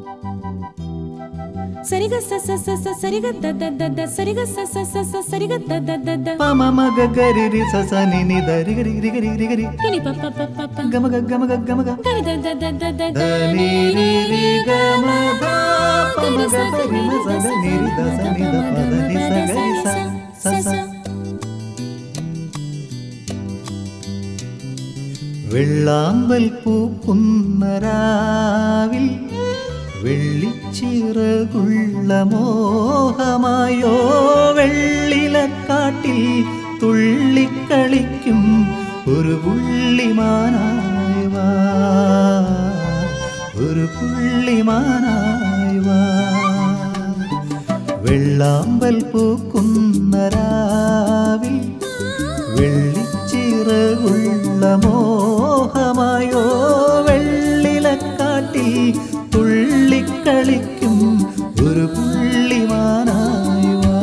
Sariga sa sa sa sa sariga da da da da sariga sa sa sa sa sariga da da da da pa ma ma ga ga ri ri sa sa ni ni da ri ga ri ri ga ri ri ga ri kini pa pa pa pa pa ga ma ga ga ma ga ga ma ga ga da da da da da da ni ri ri ga ma da pa ma ga da ri ma sa da ni ri da sa ni da pa da ni sa ga ri sa sa വെള്ളാമ്പൽ പൂക്കുന്ന രാവിൽ വെള്ളിച്ചിറകുള്ള മോഹമായോ വെള്ളിലക്കാട്ടിൽ തുള്ളിക്കളിക്കും ഒരു പുള്ളിമാനായി വാ ഒരു പുള്ളിമാനായി വാ വെള്ളാമ്പൽ പൂക്കുന്ന രാവിൽ വെള്ളിച്ചിറകുള്ള മോഹമായോ വെള്ളിലക്കാട്ടിൽ തുള്ളിക്കളിക്കും ഒരു പുള്ളിമാനായി വാ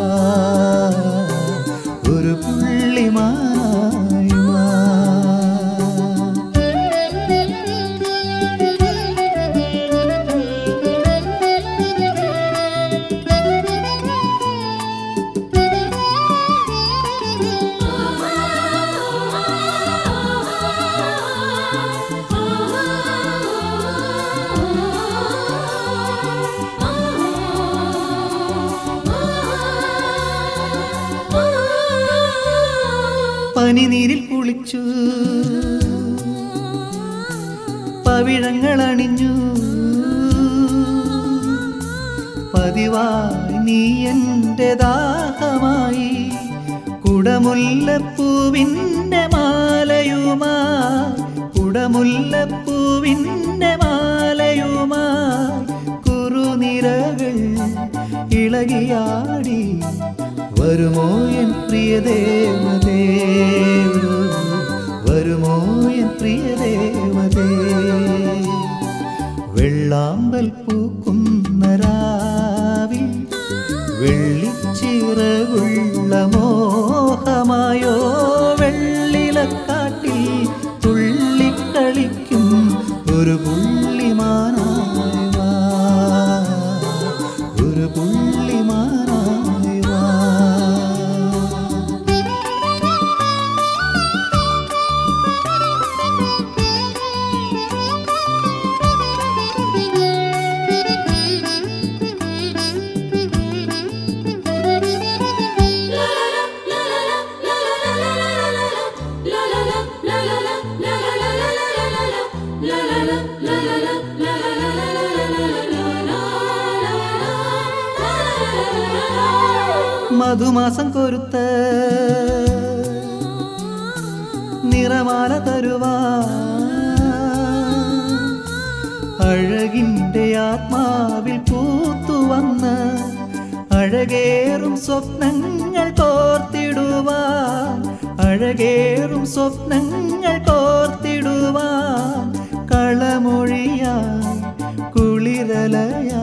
ഒരു പുള്ളിമാനായി വാ പനിനീരിൽ കുളിച്ചു പവിഴങ്ങൾ അണിഞ്ഞു പതിവായി നീ എൻ്റെ ദാഹമായി കുടമുല്ലപ്പൂവിൻ്റെ മാലയുമായി കുടമുല്ലപ്പൂവിൻ്റെ മാലയുമായി കുറുനിരകൾ ഇളകിയാടി വരുമോ എൻ പ്രിയദേവതേ വരുമോ എൻ പ്രിയദേവതേ വെള്ളാമ്പൽ പൂക്കുന്ന രാവിൽ വെള്ളിച്ചിറകുള്ള മോഹമായോ വെള്ളിലക്കാട്ടിൽ തുള്ളിക്കളിക്കും ഒരു പുള്ളിമാനായി വാ ഒരു പുള്ളിമാനായി വാ മധുമാസം കൊരുത്ത നിറമാല തരുവാ അഴകിൻ്റെ ആത്മാവിൽ പൂത്തുവന്ന് അഴകേറും സ്വപ്നങ്ങൾ കോർത്തിടുവാൻ അഴകേറും സ്വപ്നങ്ങൾ കോർത്തിടുവാൻ കളമൊഴിയായി കുളിരലയായി